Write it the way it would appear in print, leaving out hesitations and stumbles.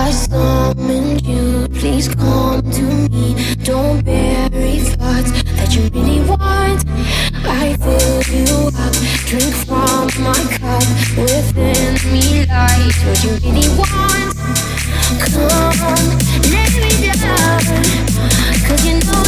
I summoned you, please come to me. Don't bury thoughts that you really want. I fill you up, drink from my cup. Within me lies what you really want. Come, let me down, 'cause you know